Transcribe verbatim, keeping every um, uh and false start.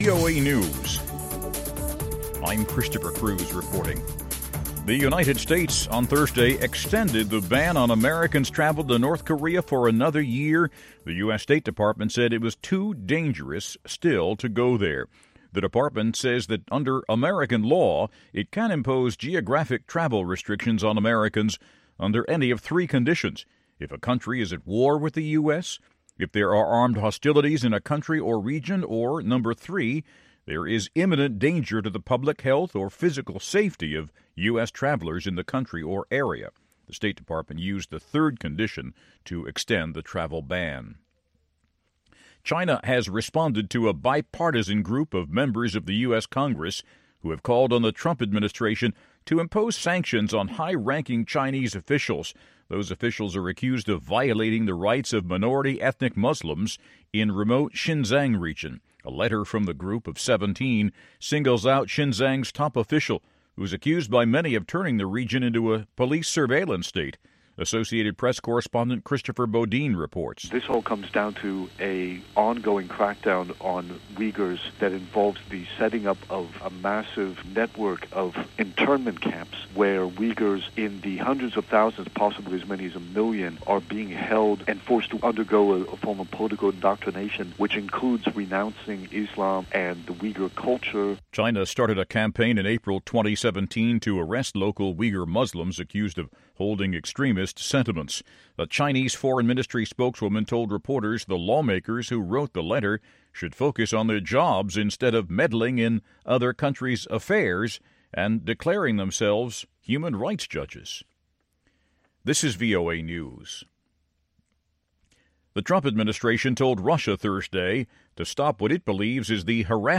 V O A News. I'm Christopher Cruz reporting. The United States on Thursday extended the ban on Americans travel to North Korea for another year. The U S. State Department said it was too dangerous still to go there. The department says that under American law, it can impose geographic travel restrictions on Americans under any of three conditions: if a country is at war with the U S, if there are armed hostilities in a country or region, or, number three, there is imminent danger to the public health or physical safety of U S travelers in the country or area. The State Department used the third condition to extend the travel ban. China has responded to a bipartisan group of members of the U S. Congress who have called on the Trump administration to impose sanctions on high-ranking Chinese officials. Those officials are accused of violating the rights of minority ethnic Muslims in remote Xinjiang region. A letter from the group of seventeen singles out Xinjiang's top official, who is accused by many of turning the region into a police surveillance state. Associated Press correspondent Christopher Bodine reports. This all comes down to a ongoing crackdown on Uyghurs that involves the setting up of a massive network of internment camps where Uyghurs in the hundreds of thousands, possibly as many as a million, are being held and forced to undergo a, a form of political indoctrination, which includes renouncing Islam and the Uyghur culture. China started a campaign in April twenty seventeen to arrest local Uyghur Muslims accused of holding extremist sentiments. A Chinese Foreign Ministry spokeswoman told reporters the lawmakers who wrote the letter should focus on their jobs instead of meddling in other countries' affairs and declaring themselves human rights judges. This is V O A News. The Trump administration told Russia Thursday to stop what it believes is the harassment